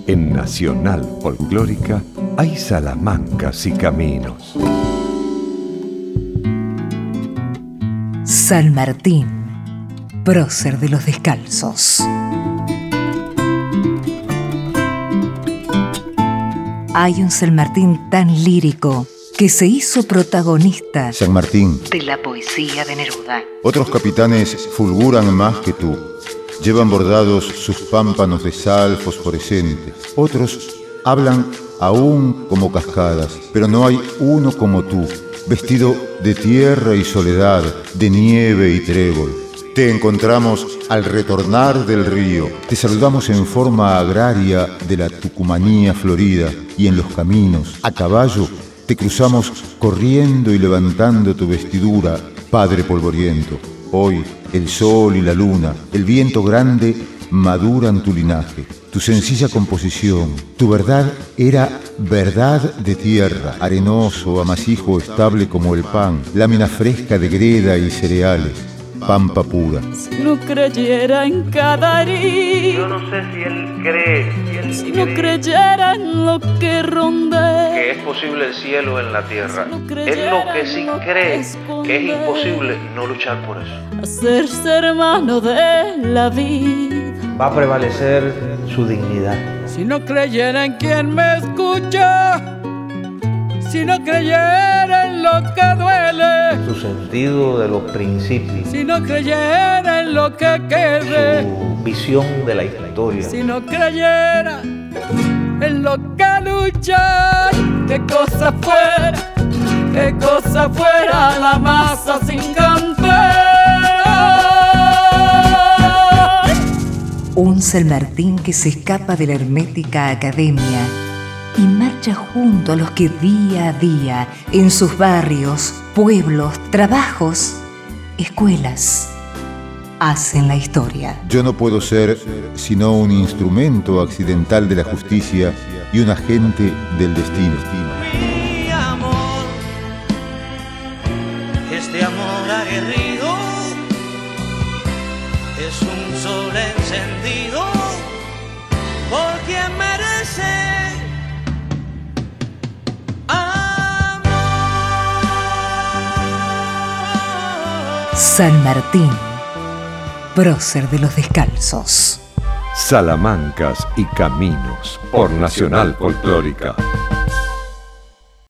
En Nacional Folclórica hay salamancas y caminos. San Martín, prócer de los descalzos. Hay un San Martín tan lírico que se hizo protagonista San Martín de la poesía de Neruda. Otros capitanes fulguran más que tú. Llevan bordados sus pámpanos de sal fosforescentes. Otros hablan aún como cascadas, pero no hay uno como tú, vestido de tierra y soledad, de nieve y trébol. Te encontramos al retornar del río, te saludamos en forma agraria de la Tucumanía florida, y en los caminos, a caballo, te cruzamos corriendo y levantando tu vestidura, padre polvoriento. Hoy el sol y la luna, el viento grande, maduran tu linaje. Tu sencilla composición, tu verdad era verdad de tierra, arenoso, amasijo, estable como el pan, lámina fresca de greda y cereales, pampa pura. Si no creyera en cada herida, yo no sé si él cree, si no creyera en lo que rondea, que es posible el cielo en la tierra, es lo que sí cree que es imposible no luchar por eso. Hacerse hermano de la vida, va a prevalecer su dignidad. Si no creyera en quien me escucha, si no creyera en lo que duele, su sentido de los principios, si no creyera en lo que quede, su visión de la historia, si no creyera en lo que lucha, qué cosa fuera la masa sin cantar. Un San Martín que se escapa de la hermética academia y marcha junto a los que día a día, en sus barrios, pueblos, trabajos, escuelas, hacen la historia. Yo no puedo ser sino un instrumento accidental de la justicia y un agente del destino. Mi amor, este amor aguerrido, es un sol encendido por quien merece amor. San Martín, prócer de los descalzos. Salamancas y caminos por Nacional Folclórica.